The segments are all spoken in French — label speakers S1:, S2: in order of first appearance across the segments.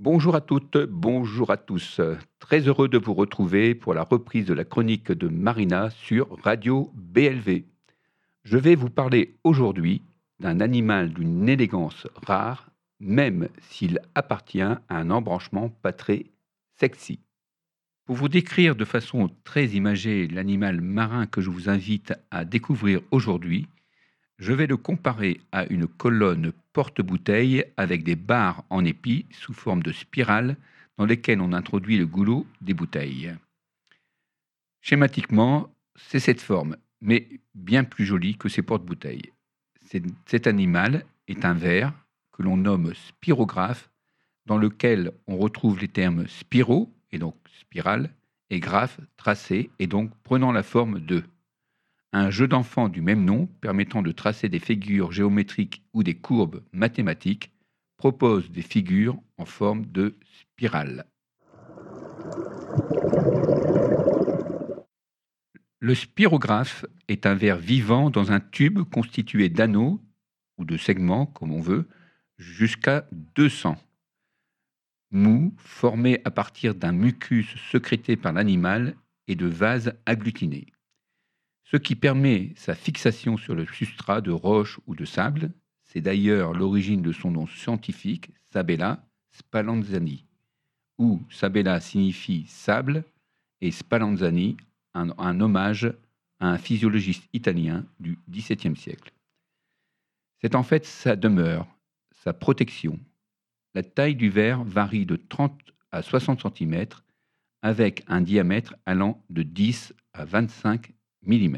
S1: Bonjour à toutes, bonjour à tous. Très heureux de vous retrouver pour la reprise de la chronique de Marina sur Radio BLV. Je vais vous parler aujourd'hui d'un animal d'une élégance rare, même s'il appartient à un embranchement pas très sexy. Pour vous décrire de façon très imagée l'animal marin que je vous invite à découvrir aujourd'hui, je vais le comparer à une colonne porte-bouteille avec des barres en épi sous forme de spirale dans lesquelles on introduit le goulot des bouteilles. Schématiquement, c'est cette forme, mais bien plus jolie que ces porte-bouteilles. Cet animal est un ver que l'on nomme spirographe, dans lequel on retrouve les termes spiro, et donc spirale, et graphe, tracé, et donc prenant la forme de. Un jeu d'enfant du même nom, permettant de tracer des figures géométriques ou des courbes mathématiques, propose des figures en forme de spirale. Le spirographe est un ver vivant dans un tube constitué d'anneaux ou de segments, comme on veut, jusqu'à 200, mous, formés à partir d'un mucus sécrété par l'animal et de vases agglutinés, ce qui permet sa fixation sur le substrat de roche ou de sable. C'est d'ailleurs l'origine de son nom scientifique, Sabella spallanzani, où Sabella signifie sable et Spallanzani un hommage à un physiologiste italien du XVIIe siècle. C'est en fait sa demeure, sa protection. La taille du ver varie de 30 à 60 cm avec un diamètre allant de 10 à 25 mm.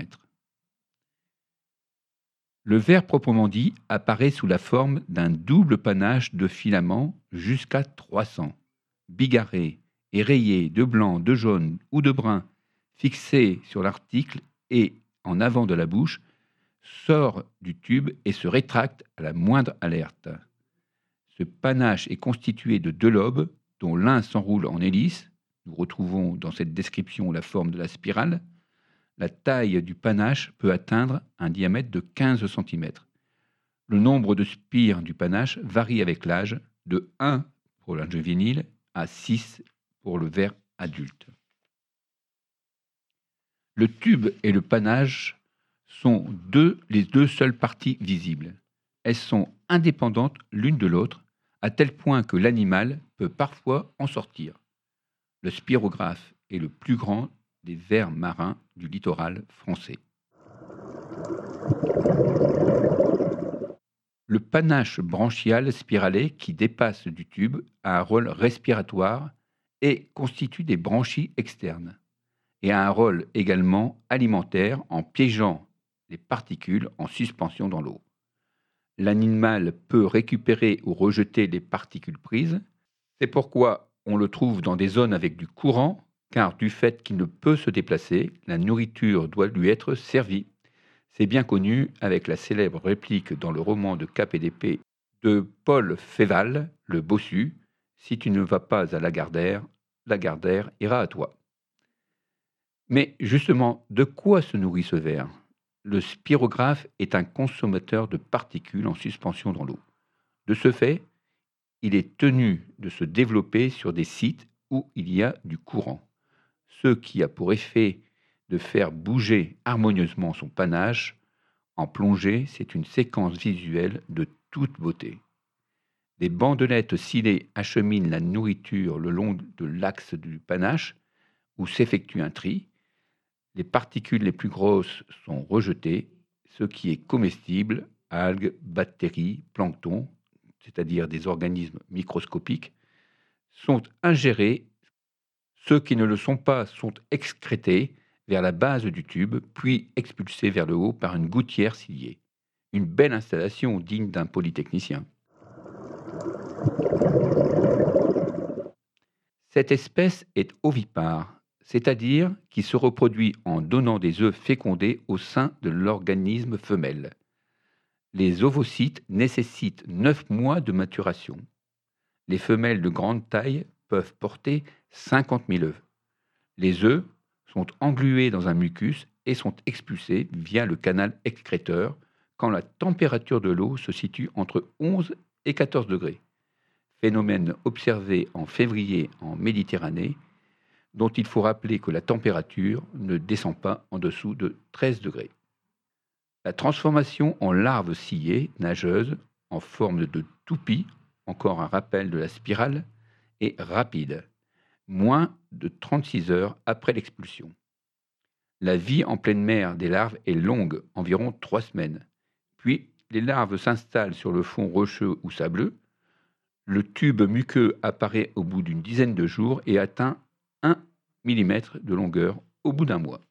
S1: Le ver proprement dit apparaît sous la forme d'un double panache de filaments jusqu'à 300, bigarrés et rayés de blanc, de jaune ou de brun, fixés sur l'article et en avant de la bouche, sort du tube et se rétracte à la moindre alerte. Ce panache est constitué de deux lobes, dont l'un s'enroule en hélice. Nous retrouvons dans cette description la forme de la spirale. La taille du panache peut atteindre un diamètre de 15 cm. Le nombre de spires du panache varie avec l'âge, de 1 pour l'âge juvénile à 6 pour le ver adulte. Le tube et le panache sont les deux seules parties visibles. Elles sont indépendantes l'une de l'autre, à tel point que l'animal peut parfois en sortir. Le spirographe est le plus grand des vers marins du littoral français. Le panache branchial spiralé qui dépasse du tube a un rôle respiratoire et constitue des branchies externes, et a un rôle également alimentaire en piégeant les particules en suspension dans l'eau. L'animal peut récupérer ou rejeter les particules prises. C'est pourquoi on le trouve dans des zones avec du courant, car du fait qu'il ne peut se déplacer, la nourriture doit lui être servie. C'est bien connu avec la célèbre réplique dans le roman de Cap et d'Épée de Paul Féval, le bossu: si tu ne vas pas à la Gardère ira à toi. Mais justement, de quoi se nourrit ce ver? Le spirographe est un consommateur de particules en suspension dans l'eau. De ce fait, il est tenu de se développer sur des sites où il y a du courant, ce qui a pour effet de faire bouger harmonieusement son panache. En plongée, c'est une séquence visuelle de toute beauté. Des bandelettes scellées acheminent la nourriture le long de l'axe du panache, où s'effectue un tri. Les particules les plus grosses sont rejetées, ce qui est comestible, algues, bactéries, plancton, c'est-à-dire des organismes microscopiques, sont ingérés. Ceux qui ne le sont pas sont excrétés vers la base du tube, puis expulsés vers le haut par une gouttière ciliée. Une belle installation digne d'un polytechnicien. Cette espèce est ovipare, c'est-à-dire qui se reproduit en donnant des œufs fécondés au sein de l'organisme femelle. Les ovocytes nécessitent 9 mois de maturation. Les femelles de grande taille peuvent porter 50 000 œufs. Les œufs sont englués dans un mucus et sont expulsés via le canal excréteur quand la température de l'eau se situe entre 11 et 14 degrés. phénomène observé en février en Méditerranée, dont il faut rappeler que la température ne descend pas en dessous de 13 degrés. La transformation en larve cillée nageuse en forme de toupie, encore un rappel de la spirale, est rapide, moins de 36 heures après l'expulsion. La vie en pleine mer des larves est longue, environ 3 semaines. Puis, les larves s'installent sur le fond rocheux ou sableux. Le tube muqueux apparaît au bout d'une dizaine de jours et atteint 1 millimètre de longueur au bout d'un mois.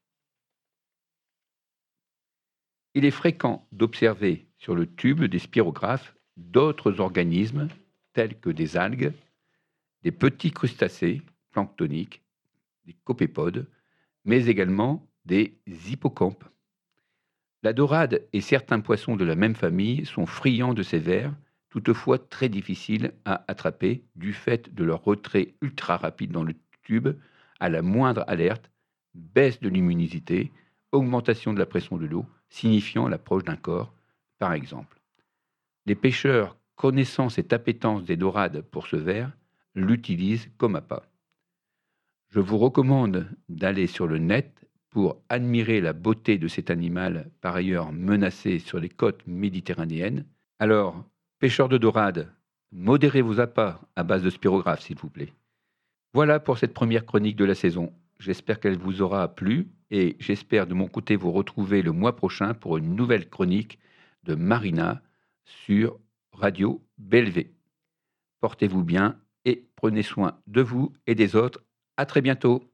S1: Il est fréquent d'observer sur le tube des spirographes d'autres organismes tels que des algues, des petits crustacés planctoniques, des copépodes, mais également des hippocampes. La dorade et certains poissons de la même famille sont friands de ces vers, toutefois très difficiles à attraper du fait de leur retrait ultra rapide dans le tube à la moindre alerte, baisse de luminosité, augmentation de la pression de l'eau, signifiant l'approche d'un corps, par exemple. Les pêcheurs, connaissant cette appétence des dorades pour ce ver, l'utilisent comme appât. Je vous recommande d'aller sur le net pour admirer la beauté de cet animal par ailleurs menacé sur les côtes méditerranéennes. Alors, pêcheurs de dorades, modérez vos appâts à base de spirographes, s'il vous plaît. Voilà pour cette première chronique de la saison. J'espère qu'elle vous aura plu et j'espère de mon côté vous retrouver le mois prochain pour une nouvelle chronique de Marina sur Radio BLV. Portez-vous bien et prenez soin de vous et des autres. À très bientôt.